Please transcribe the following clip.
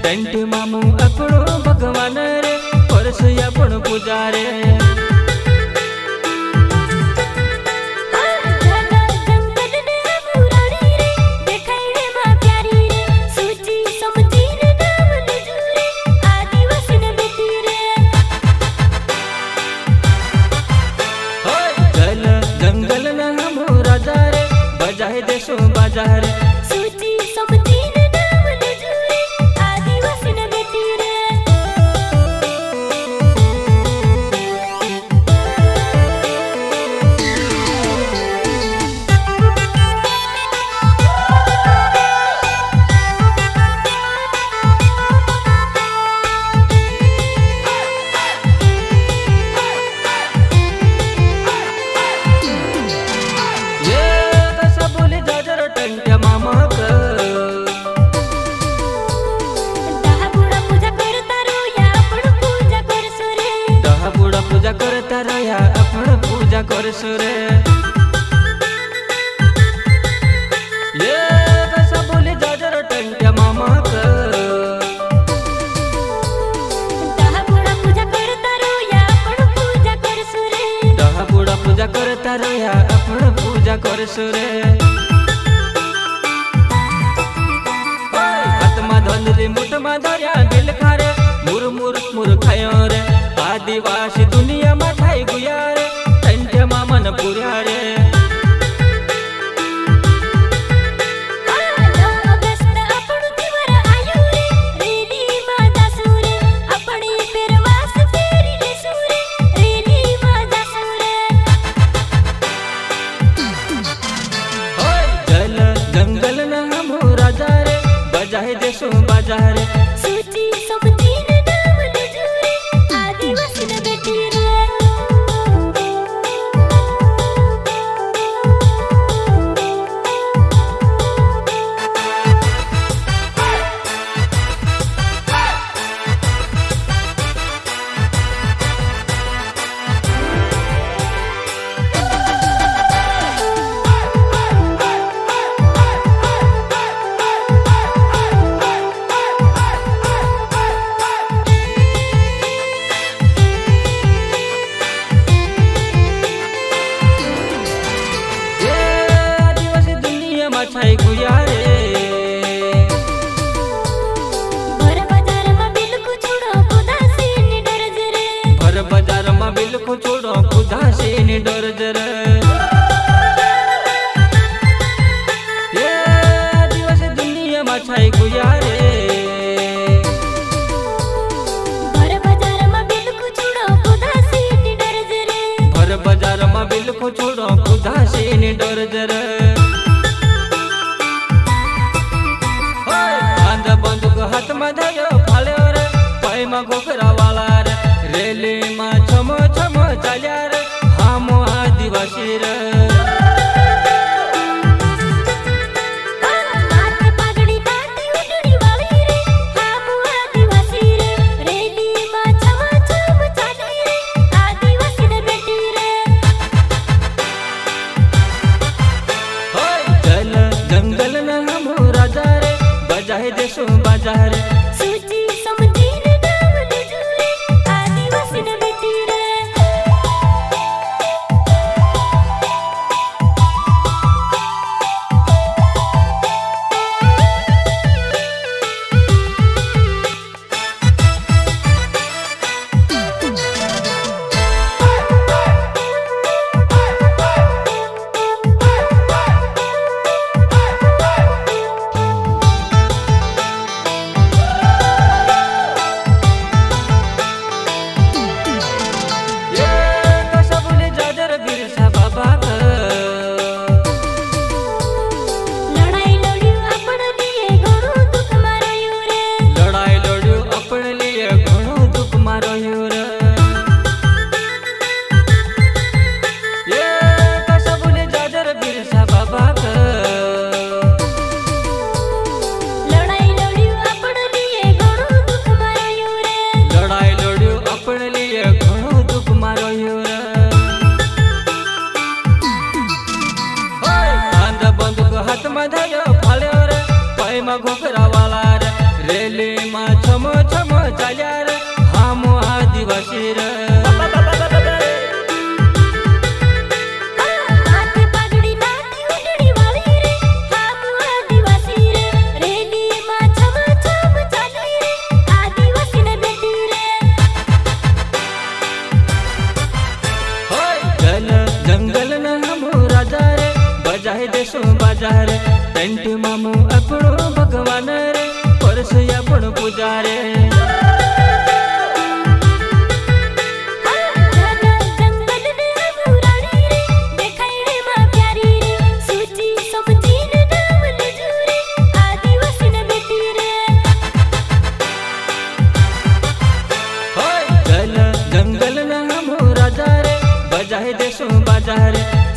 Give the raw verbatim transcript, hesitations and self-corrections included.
Tent मामू अपनो भगवान रे परस अपन पूजा रे। बजाए देशो बाजार सूची समझी ने नाम लजूरे आदिवासी न बेटी रे। पूजा करता रहा अपन पूजा कर सुरे ये कैसा बोले जाजर टंट्या मामा का दहा बुड़ा पूजा करता रहा अपन पूजा कर सुरे दहा बुड़ा पूजा करता रहा अपन पूजा कर सुरे। हाथ में धंधली मुठ में धरिया दिल खारे मुर मुर मुर खायो रे आदिवासी दुनिया में ठाई गुया रे टंट्या मामन पुर्या रे। जंगल न हम राजा रे बजाए देशो बाजार सूची समझी ने नाम लजूरे आदिवासी न बेटी रे। छाई गुया रे भर बाजार में बिल्कुल छोड़ो खुदासी ने डर जरे भर बाजार में बिल्कुल छोड़ो खुदासी ने डर जरे। ये आदिवासी दुनिया में छाई गुया रे भर बाजार में बिल्कुल छोड़ो खुदासी ने डर जरे भर बाजार में बिल्कुल छोड़ो खुदासी ने डर जरे। हाथ में धयो फाल्यो रे पाय में घोकरा वाला रे रेली में छमो छमो चाल्या रे हामो आदिवासी रे। माथे पगड़ी दाटी उडड़ी वाली रे हामो आदिवासी रे रेली में छमो छमो चाली रे आदिवासी ने बेटी रे। होय चल जंगल न हम राजा रे बजाए देशो बाजार सूची समझी ने नाम लजूरे आदिवासी न बेटी रे। हाथ में धयो फाल्यो रे पाय में घोकरा वाला रे रेली में चाल्या रे हामो आदिवासी रे माथे पागड़ी नाती उडड़ी वाली रे हामो आदिवासी रे रेली मा छम छम चाली रे आदिवासी ने बेटी रे होय जल जंगल न हमो राजा रे बजाए देशो बाजा रे टेंट मामू अपनो भगवान रे परस अपन पूजा रे जंगल न हमो राजा रे बजाए देशो बाजा रे